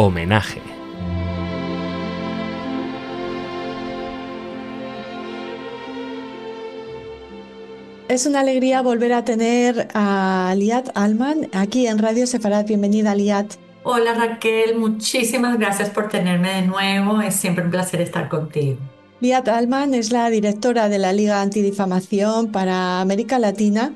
Homenaje. Es una alegría volver a tener a Liat Alman aquí en Radio Sefarad. Bienvenida, Liat. Hola Raquel, muchísimas gracias por tenerme de nuevo. Es siempre un placer estar contigo. Liat Alman es la directora de la Liga Antidifamación para América Latina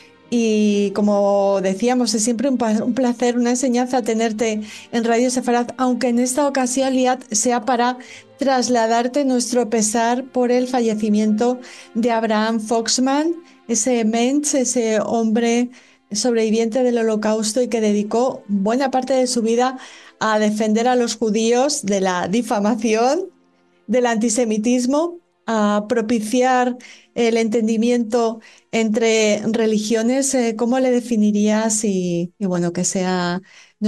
y como decíamos, es siempre un placer, una enseñanza tenerte en Radio Sefarad, aunque en esta ocasión, Liat, sea para trasladarte nuestro pesar por el fallecimiento de Abraham Foxman, ese mensch, ese hombre sobreviviente del Holocausto y que dedicó buena parte de su vida a defender a los judíos de la difamación, del antisemitismo, a propiciar el entendimiento entre religiones. ¿Cómo le definirías? Y bueno, que sea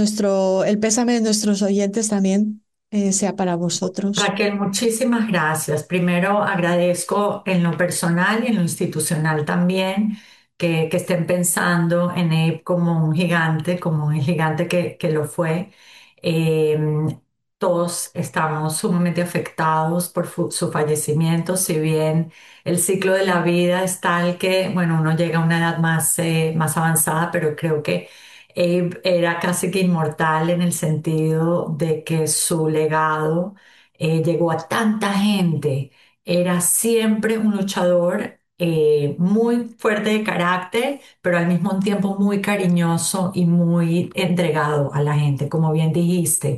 el pésame de nuestros oyentes también sea para vosotros. Raquel, muchísimas gracias. Primero agradezco en lo personal y en lo institucional también que estén pensando en Abe como un gigante, como un gigante que lo fue. Eh, Todos estamos sumamente afectados por su fallecimiento, si bien el ciclo de la vida es tal que, bueno, uno llega a una edad más avanzada, pero creo que Abe era casi que inmortal en el sentido de que su legado llegó a tanta gente. Era siempre un luchador muy fuerte de carácter, pero al mismo tiempo muy cariñoso y muy entregado a la gente, como bien dijiste.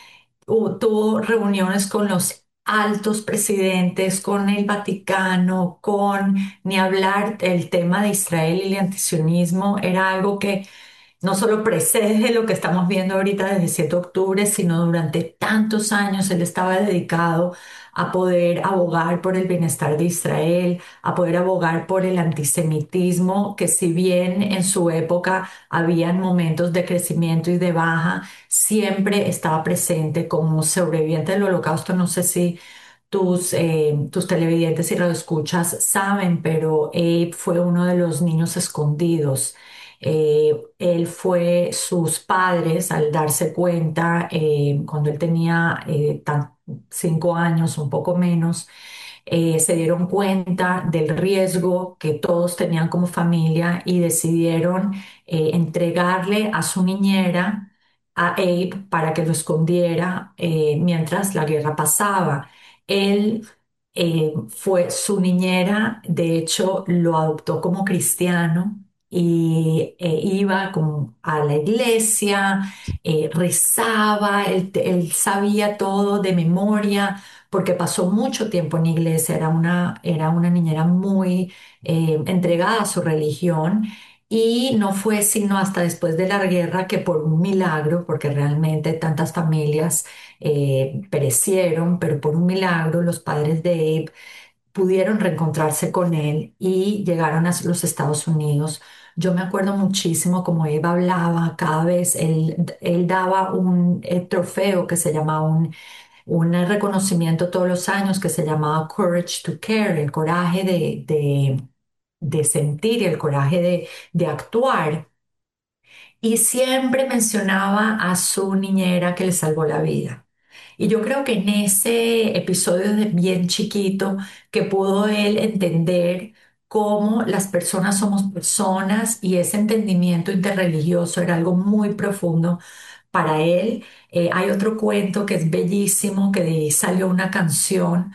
Tuvo reuniones con los altos presidentes, con el Vaticano, ni hablar, el tema de Israel y el antisionismo era algo que no solo precede lo que estamos viendo ahorita desde 7 de octubre, sino durante tantos años él estaba dedicado a poder abogar por el bienestar de Israel, a poder abogar por el antisemitismo, que si bien en su época habían momentos de crecimiento y de baja, siempre estaba presente como sobreviviente del Holocausto. No sé si tus televidentes y radioescuchas saben, pero Abe fue uno de los niños escondidos. Él fue sus padres al darse cuenta cuando él tenía 5 años, un poco menos, se dieron cuenta del riesgo que todos tenían como familia y decidieron entregarle a su niñera, a Abe, para que lo escondiera mientras la guerra pasaba. Él fue su niñera, de hecho lo adoptó como cristiano y iba como a la iglesia, rezaba, él sabía todo de memoria porque pasó mucho tiempo en iglesia, era una niñera muy entregada a su religión. Y no fue sino hasta después de la guerra que por un milagro, porque realmente tantas familias perecieron, pero por un milagro los padres de Abe pudieron reencontrarse con él y llegaron a los Estados Unidos. Yo me acuerdo muchísimo como Abe hablaba, cada vez él daba un trofeo que se llamaba un reconocimiento todos los años que se llamaba Courage to Care, el coraje de sentir, el coraje de actuar. Y siempre mencionaba a su niñera que le salvó la vida. Y yo creo que en ese episodio de bien chiquito que pudo él entender cómo las personas somos personas y ese entendimiento interreligioso era algo muy profundo para él. Hay otro cuento que es bellísimo, que de ahí salió una canción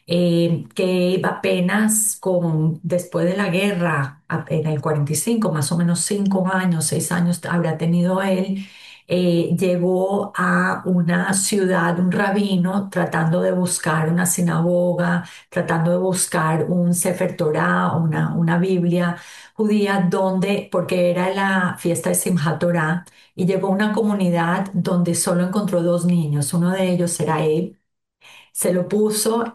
que apenas después de la guerra, en el 45, más o menos 5 años, 6 años habrá tenido él. Llegó a una ciudad, un rabino, tratando de buscar una sinagoga, tratando de buscar un Sefer Torah, una Biblia judía, porque era la fiesta de Simchat Torah, y llegó a una comunidad donde solo encontró dos niños. Uno de ellos era él. Se lo puso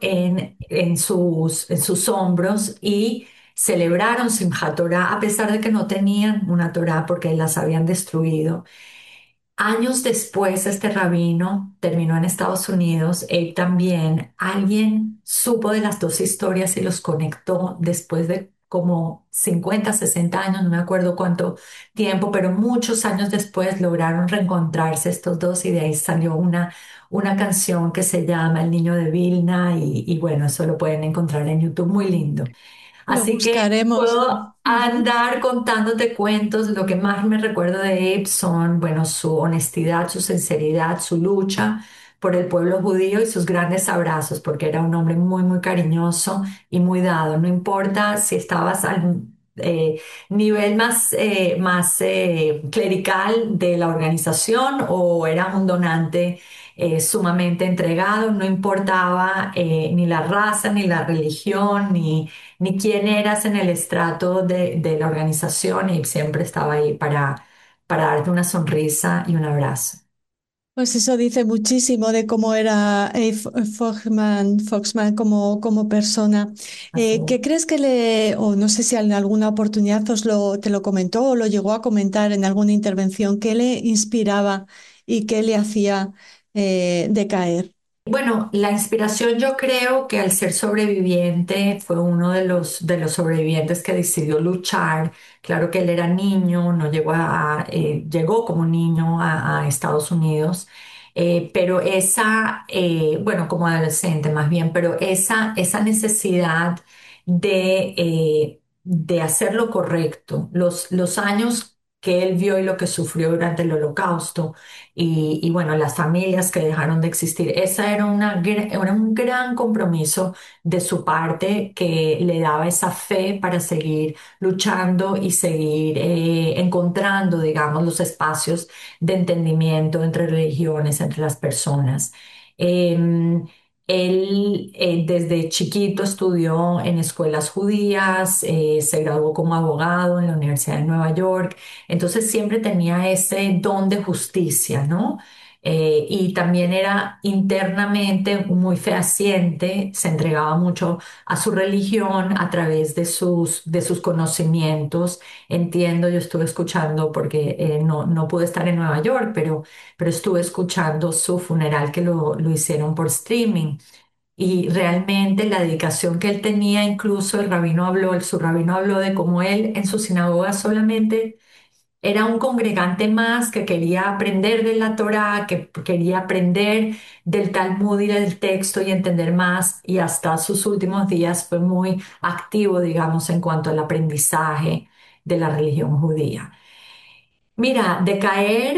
en sus hombros y celebraron Simchat Torah a pesar de que no tenían una Torah porque las habían destruido. Años después, este rabino terminó en Estados Unidos. Él también, alguien supo de las dos historias y los conectó después de como 50, 60 años, no me acuerdo cuánto tiempo, pero muchos años después lograron reencontrarse estos dos y de ahí salió una canción que se llama El Niño de Vilna y bueno, eso lo pueden encontrar en YouTube, muy lindo. Lo Así que buscaremos. puedo Ujú. andar contándote cuentos. Lo que más me recuerdo de Abe son, bueno, su honestidad, su sinceridad, su lucha por el pueblo judío y sus grandes abrazos, porque era un hombre muy, muy cariñoso y muy dado. No importa si estabas al nivel más clerical de la organización o eras un donante sumamente entregado, no importaba ni la raza, ni la religión, ni quién eras en el estrato de la organización y siempre estaba ahí para darte una sonrisa y un abrazo. Pues eso dice muchísimo de cómo era Foxman como persona. Así ¿Qué crees que o no sé si en alguna oportunidad te lo comentó o lo llegó a comentar en alguna intervención, qué le inspiraba y qué le hacía decaer? bueno, la inspiración yo creo que al ser sobreviviente fue uno de los sobrevivientes que decidió luchar. Claro que él era niño, no llegó llegó como niño a Estados Unidos, pero bueno, como adolescente más bien, pero esa necesidad de hacer lo correcto, los años que él vio y lo que sufrió durante el Holocausto y bueno, las familias que dejaron de existir. Esa era un gran compromiso de su parte que le daba esa fe para seguir luchando y seguir encontrando, digamos, los espacios de entendimiento entre religiones, entre las personas. Em, Él desde chiquito estudió en escuelas judías, se graduó como abogado en la Universidad de Nueva York, entonces siempre tenía ese don de justicia, ¿no? Y también era internamente muy fehaciente, se entregaba mucho a su religión a través de sus conocimientos. Entiendo, yo estuve escuchando, porque no pude estar en Nueva York, pero estuve escuchando su funeral que lo hicieron por streaming. Y realmente la dedicación que él tenía, incluso su rabino habló de cómo él en su sinagoga solamente era un congregante más que quería aprender de la Torá, que quería aprender del Talmud y del texto y entender más, y hasta sus últimos días fue muy activo, digamos, en cuanto al aprendizaje de la religión judía. Mira, de caer,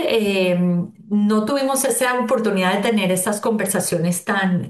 no tuvimos esa oportunidad de tener estas conversaciones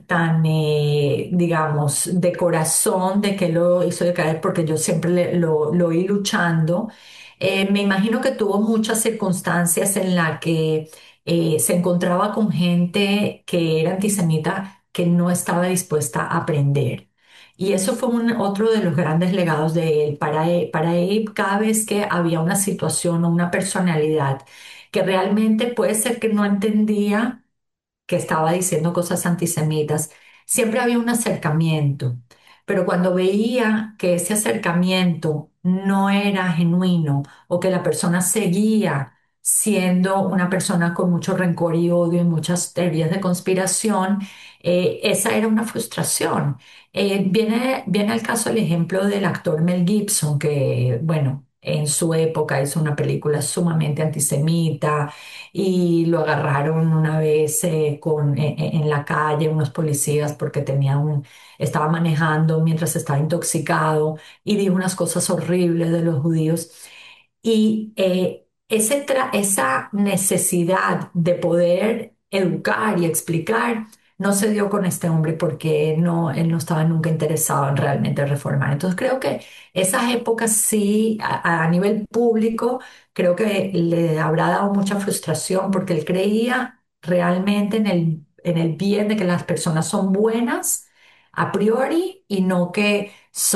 tan, digamos, de corazón, de que lo hizo decaer, porque yo siempre lo oí luchando. Me imagino que tuvo muchas circunstancias en las que se encontraba con gente que era antisemita, que no estaba dispuesta a aprender. Y eso fue otro de los grandes legados de él. Para él, cada vez que había una situación o una personalidad que realmente puede ser que no entendía que estaba diciendo cosas antisemitas, siempre había un acercamiento. Pero cuando veía que ese acercamiento no era genuino o que la persona seguía siendo una persona con mucho rencor y odio y muchas teorías de conspiración, esa era una frustración. Viene al caso el ejemplo del actor Mel Gibson, que, bueno, en su época hizo una película sumamente antisemita y lo agarraron una vez en la calle unos policías porque estaba manejando mientras estaba intoxicado y dijo unas cosas horribles de los judíos. Y esa necesidad de poder educar y explicar no se dio con este hombre porque él no estaba nunca interesado en realmente reformar. Entonces creo que esas épocas sí, a nivel público, creo que le habrá dado mucha frustración porque él creía realmente en el bien de que las personas son buenas a priori y no que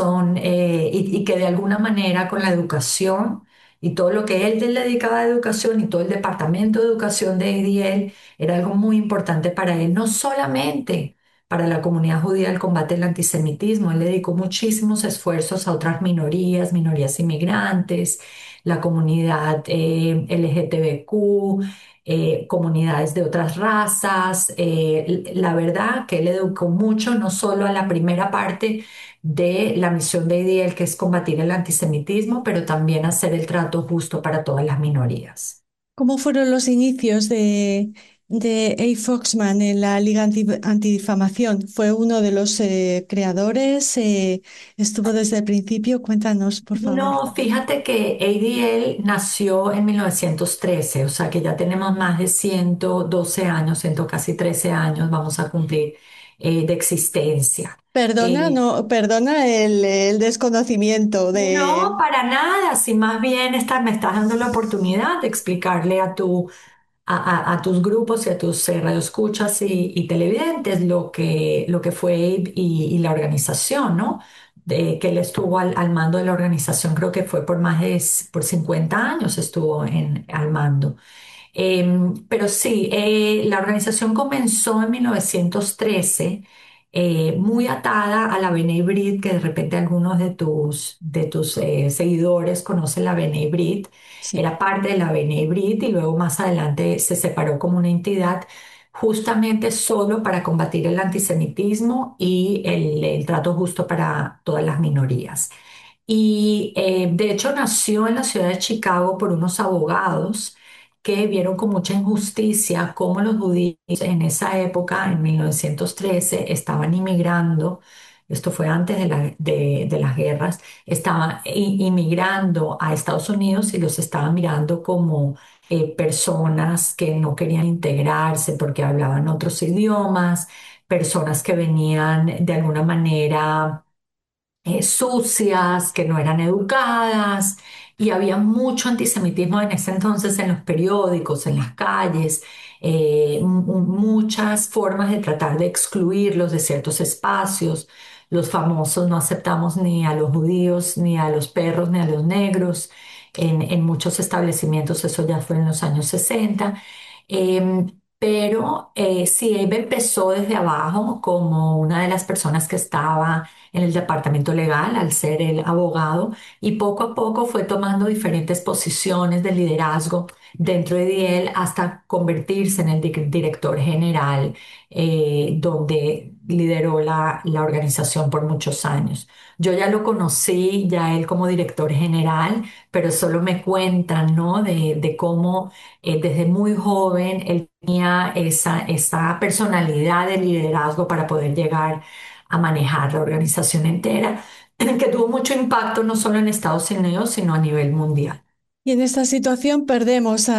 y que de alguna manera con la educación y todo lo que él le dedicaba a educación y todo el departamento de educación de ADL era algo muy importante para él, no solamente para la comunidad judía el combate al antisemitismo, él le dedicó muchísimos esfuerzos a otras minorías inmigrantes, la comunidad LGTBQ, comunidades de otras razas. La verdad que él educó mucho, no solo a la primera parte de la misión de IDL, que es combatir el antisemitismo, pero también hacer el trato justo para todas las minorías. ¿Cómo fueron los inicios de A. Foxman en la Liga Antidifamación? ¿Fue uno de los creadores? ¿Estuvo desde el principio? Cuéntanos, por favor. No, fíjate que ADL nació en 1913, o sea que ya tenemos más de 112 años, casi 13 años vamos a cumplir de existencia. Perdona, Eh, no, perdona el desconocimiento no, de... para nada, si más bien me estás dando la oportunidad de explicarle a tus grupos y a tus radioescuchas y televidentes lo que fue Abe y la organización, ¿no? Que él estuvo al mando de la organización, creo que fue por por 50 años estuvo al mando. Pero sí, la organización comenzó en 1913, muy atada a la B'nai B'rith, que de repente algunos de tus seguidores conocen la B'nai B'rith. Sí. Era parte de la B'nai B'rith y luego más adelante se separó como una entidad justamente solo para combatir el antisemitismo y el trato justo para todas las minorías. Y de hecho nació en la ciudad de Chicago por unos abogados que vieron con mucha injusticia cómo los judíos en esa época, en 1913, estaban inmigrando. Esto fue antes de las guerras, estaban inmigrando a Estados Unidos y los estaban mirando como personas que no querían integrarse porque hablaban otros idiomas, personas que venían de alguna manera sucias, que no eran educadas, y había mucho antisemitismo en ese entonces en los periódicos, en las calles, muchas formas de tratar de excluirlos de ciertos espacios. Los famosos no aceptamos ni a los judíos, ni a los perros, ni a los negros. En muchos establecimientos eso ya fue en los años 60. Pero sí, Abe empezó desde abajo como una de las personas que estaba en el departamento legal al ser el abogado y poco a poco fue tomando diferentes posiciones de liderazgo dentro de él hasta convertirse en el director general, donde lideró la organización por muchos años. Yo ya lo conocí, ya él como director general, pero solo me cuentan, ¿no? De cómo desde muy joven él tenía esa personalidad de liderazgo para poder llegar a manejar la organización entera, que tuvo mucho impacto no solo en Estados Unidos, sino a nivel mundial. Y en esta situación perdemos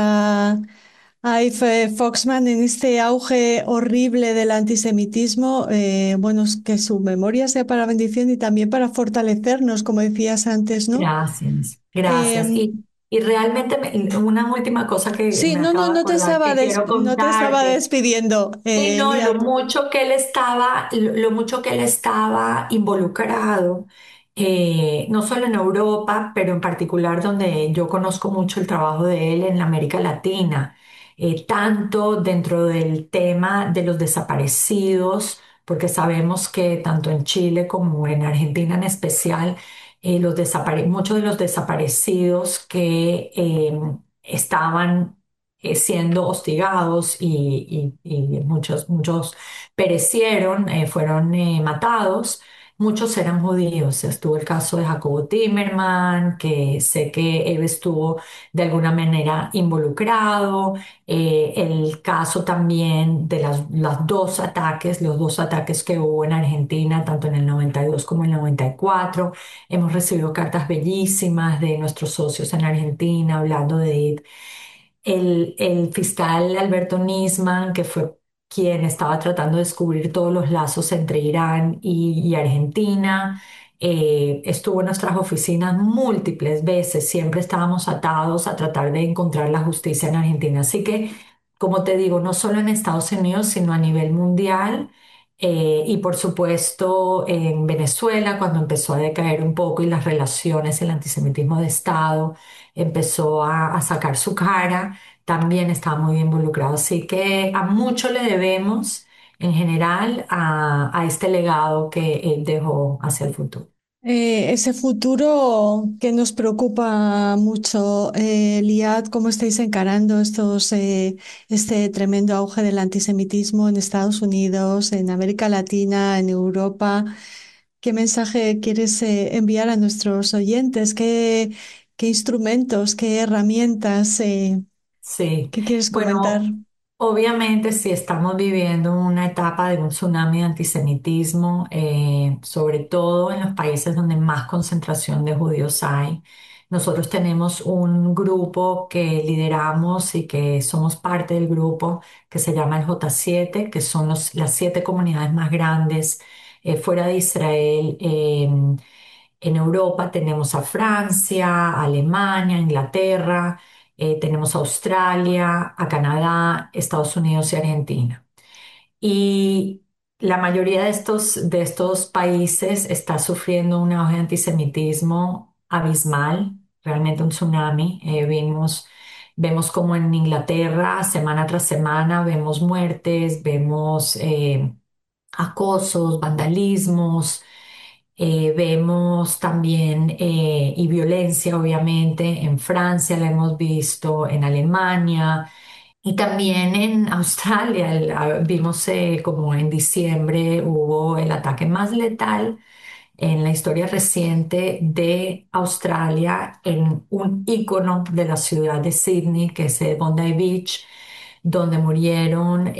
a Ife Foxman en este auge horrible del antisemitismo. Bueno, es que su memoria sea para bendición y también para fortalecernos, como decías antes, ¿no? Gracias, gracias. Eh, Y realmente una última cosa que sí, me no, acabo no, de acordar que quiero no te estaba contarte. despidiendo, Sí, no, lo Liat. mucho que él estaba, lo mucho que él estaba involucrado, no solo en Europa, pero en particular donde yo conozco mucho el trabajo de él en la América Latina, tanto dentro del tema de los desaparecidos, porque sabemos que tanto en Chile como en Argentina en especial, muchos de los desaparecidos que estaban siendo hostigados y muchos perecieron, fueron matados. Muchos eran judíos. Estuvo el caso de Jacobo Timerman, que sé que él estuvo de alguna manera involucrado. El caso también de los dos ataques que hubo en Argentina, tanto en el 92 como en el 94. Hemos recibido cartas bellísimas de nuestros socios en Argentina hablando de el fiscal Alberto Nisman, que fue quien estaba tratando de descubrir todos los lazos entre Irán y Argentina, estuvo en nuestras oficinas múltiples veces, siempre estábamos atados a tratar de encontrar la justicia en Argentina. Así que, como te digo, no solo en Estados Unidos, sino a nivel mundial. Y por supuesto en Venezuela, cuando empezó a decaer un poco y las relaciones, el antisemitismo de Estado empezó a sacar su cara, también estaba muy involucrado. Así que a mucho le debemos en general a este legado que él dejó hacia el futuro. Ese futuro que nos preocupa mucho, Liad, ¿cómo estáis encarando este tremendo auge del antisemitismo en Estados Unidos, en América Latina, en Europa? ¿Qué mensaje quieres enviar a nuestros oyentes? ¿Qué instrumentos, qué herramientas, Sí, qué quieres comentar? bueno, obviamente si estamos viviendo una etapa de un tsunami de antisemitismo, sobre todo en los países donde más concentración de judíos hay. Nosotros tenemos un grupo que lideramos y que somos parte del grupo que se llama el J7, que son las 7 comunidades más grandes fuera de Israel. En Europa tenemos a Francia, Alemania, Inglaterra, tenemos a Australia, a Canadá, Estados Unidos y Argentina. Y la mayoría de estos países está sufriendo un auge de antisemitismo abismal, realmente un tsunami. Vemos como en Inglaterra, semana tras semana, vemos muertes, vemos acosos, vandalismos. Vemos también y violencia, obviamente, en Francia, la hemos visto, en Alemania y también en Australia. Vimos como en diciembre hubo el ataque más letal en la historia reciente de Australia en un ícono de la ciudad de Sydney, que es Bondi Beach, donde murieron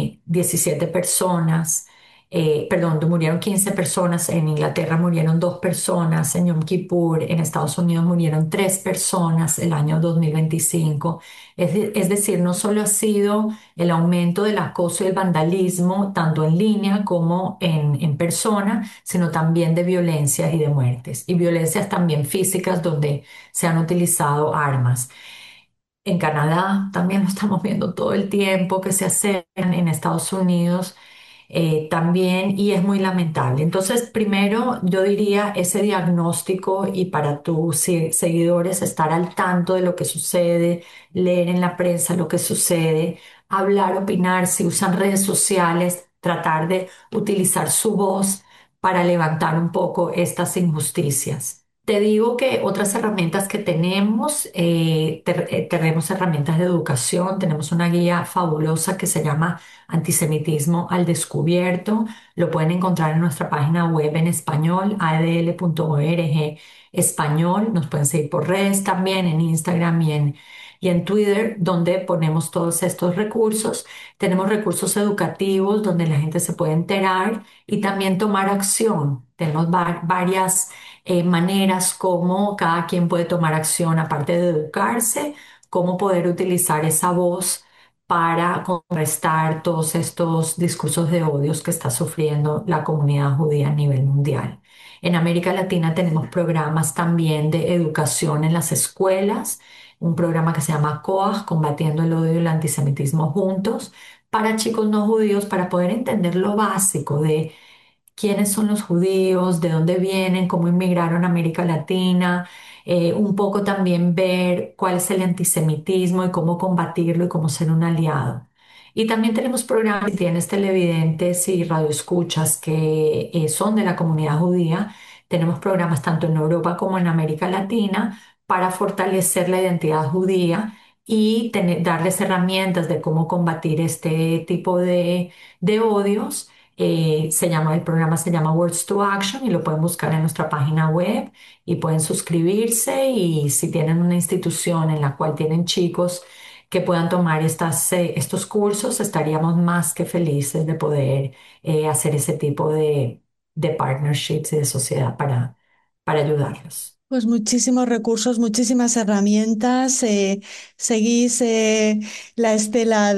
17 personas, perdón, murieron 15 personas, en Inglaterra murieron 2 personas, en Yom Kippur, en Estados Unidos murieron 3 personas el año 2025. Es decir, no solo ha sido el aumento del acoso y el vandalismo, tanto en línea como en persona, sino también de violencias y de muertes, y violencias también físicas donde se han utilizado armas. En Canadá también lo estamos viendo todo el tiempo que se acercan, en Estados Unidos también, y es muy lamentable. Entonces, primero yo diría ese diagnóstico, y para tus seguidores estar al tanto de lo que sucede, leer en la prensa lo que sucede, hablar, opinar, si usan redes sociales, tratar de utilizar su voz para levantar un poco estas injusticias. Te digo que otras herramientas que tenemos, tenemos herramientas de educación, tenemos una guía fabulosa que se llama Antisemitismo al Descubierto. Lo pueden encontrar en nuestra página web en español, adl.org español. Nos pueden seguir por redes también, en Instagram y en Twitter, donde ponemos todos estos recursos. Tenemos recursos educativos donde la gente se puede enterar y también tomar acción. Tenemos varias maneras como cada quien puede tomar acción, aparte de educarse, cómo poder utilizar esa voz para contrarrestar todos estos discursos de odios que está sufriendo la comunidad judía a nivel mundial. En América Latina tenemos programas también de educación en las escuelas, un programa que se llama COAJ, Combatiendo el Odio y el Antisemitismo Juntos, para chicos no judíos, para poder entender lo básico de quiénes son los judíos, de dónde vienen, cómo inmigraron a América Latina, un poco también ver cuál es el antisemitismo y cómo combatirlo y cómo ser un aliado. Y también tenemos programas, si tienes televidentes y radioescuchas que son de la comunidad judía, tenemos programas tanto en Europa como en América Latina para fortalecer la identidad judía y darles herramientas de cómo combatir este tipo de odios. El programa se llama Words to Action y lo pueden buscar en nuestra página web y pueden suscribirse, y si tienen una institución en la cual tienen chicos que puedan tomar estos cursos, estaríamos más que felices de poder hacer ese tipo de partnerships y de sociedad para ayudarlos. Pues muchísimos recursos, muchísimas herramientas. Seguís la estela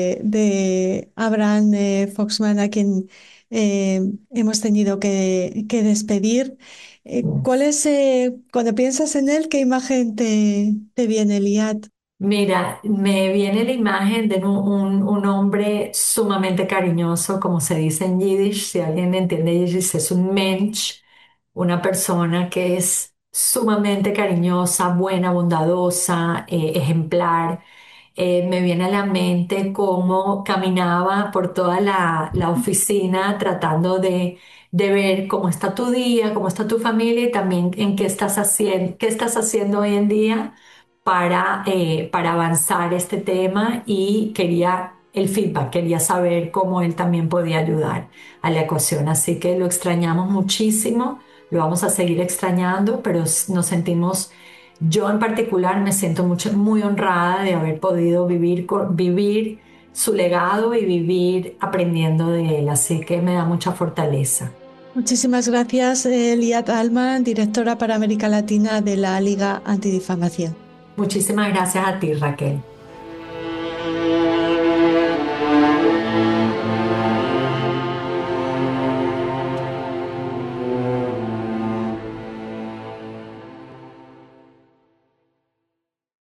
de Abraham Foxman, a quien hemos tenido que despedir. ¿Cuál es, cuando piensas en él, qué imagen te viene, Liat? Mira, me viene la imagen de un hombre sumamente cariñoso, como se dice en Yiddish. Si alguien entiende Yiddish, es un Mensch, una persona que es sumamente cariñosa, buena, bondadosa, ejemplar. me viene a la mente cómo caminaba por toda la oficina tratando de ver cómo está tu día, cómo está tu familia y también en qué estás haciendo hoy en día para avanzar este tema y quería el feedback, quería saber cómo él también podía ayudar a la ecuación. Así que lo extrañamos muchísimo, lo vamos a seguir extrañando, pero nos sentimos, yo en particular me siento muy honrada de haber podido vivir su legado y vivir aprendiendo de él. Así que me da mucha fortaleza. Muchísimas gracias, Liat Alman, directora para América Latina de la Liga Antidifamación. Muchísimas gracias a ti, Raquel.